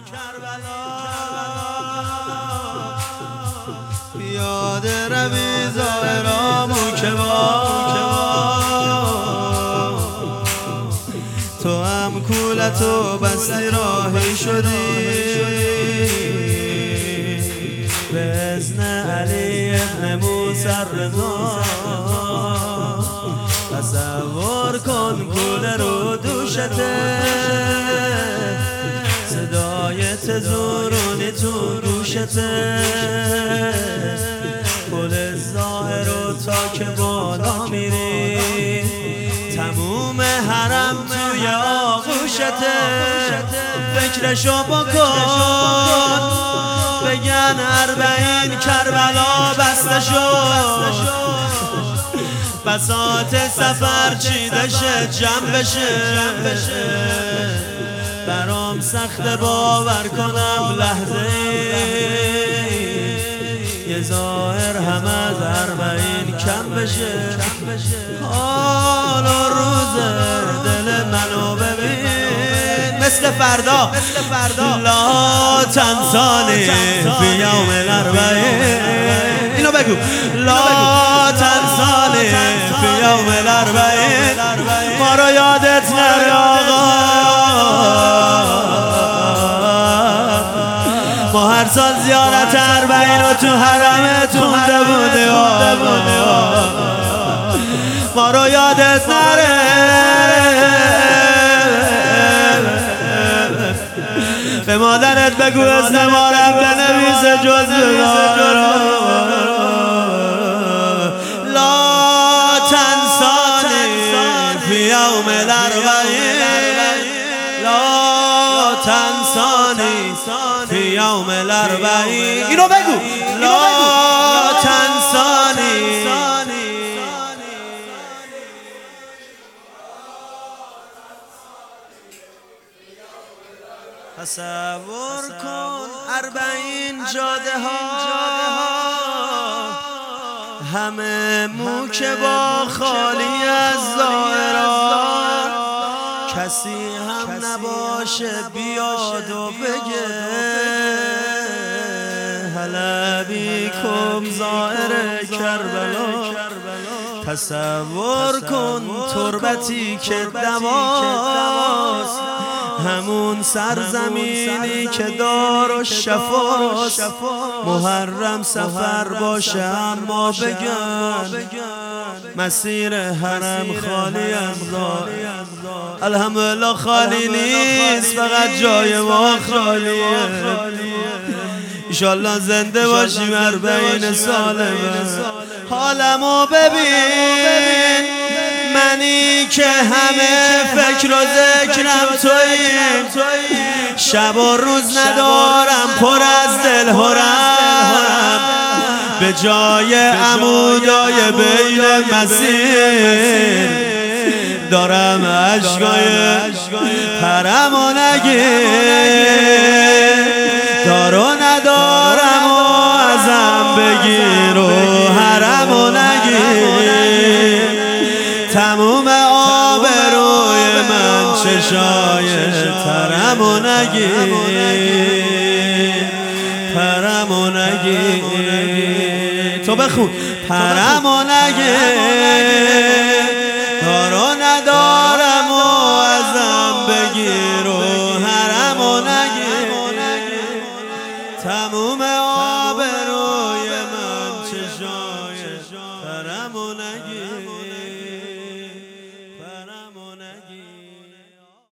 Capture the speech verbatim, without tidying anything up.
پیاده روی ظاهرامو که با تو هم کولتو بستی راهی شدی به اذن علی ابن موسی رضا. تصور کن کوله رو دوشته، صدای تزورونی تو گوشته، پل ظاهر رو تا که بالا میری تموم حرم توی آغوشته. فکرشو بکن بگن اربعین کربلا بسته شد، بساط سفر چیده شه جمع بشه. برام سخت باور کنم لحظه یه ظاهر هم از اربعین کم بشه. حال و روز دل منو ببین مثل فردا لا تنسانی فی یوم الاربعین. اینو بگو لا تنسانی فی یوم الاربعین. ما رو یادت نره آقا، ما هر سال زیارت اربعین رو تو حرمت خونده بوده، ما رو یادت نره. به مادرت بگو اسم ما رو بنویسه جز لا تنسانی فی یوم الاربعین، لا تنسانی فی یوم الاربعین. اینو بگو لا تنسانی. تصور کن اربعین جاده ها همه مو که با خالی از ظاهران، کسی هم نباشه بیاد و بگه هلا بیکم ظاهر کربلا. تصور کن تربتی که دواست، همون سرزمینی که دار و شفاست. محرم سفر باشه اما بگن مسیر حرم خالی از ظاهر. الحمدلله خالی نیست، فقط جای ما خالیه. انشالله زنده باشیم اربعین ساله. حالمو ببین منی که همه فکر و ذکرم تویی، شب و روز ندارم پر از دل هرم، به جای عمودای بین مسیر دارم عشقای حرم و نگیر. دارو ندارم و ازم بگیر و حرم و نگیر. تموم آبروی من چشای ترم و نگیر، پرم و نگیر. تو بخون پرم و نگیر. دارو ندارم و ازم بگیر و حرم و نگیر. تموم آبروی من چشای ترم و نگیر.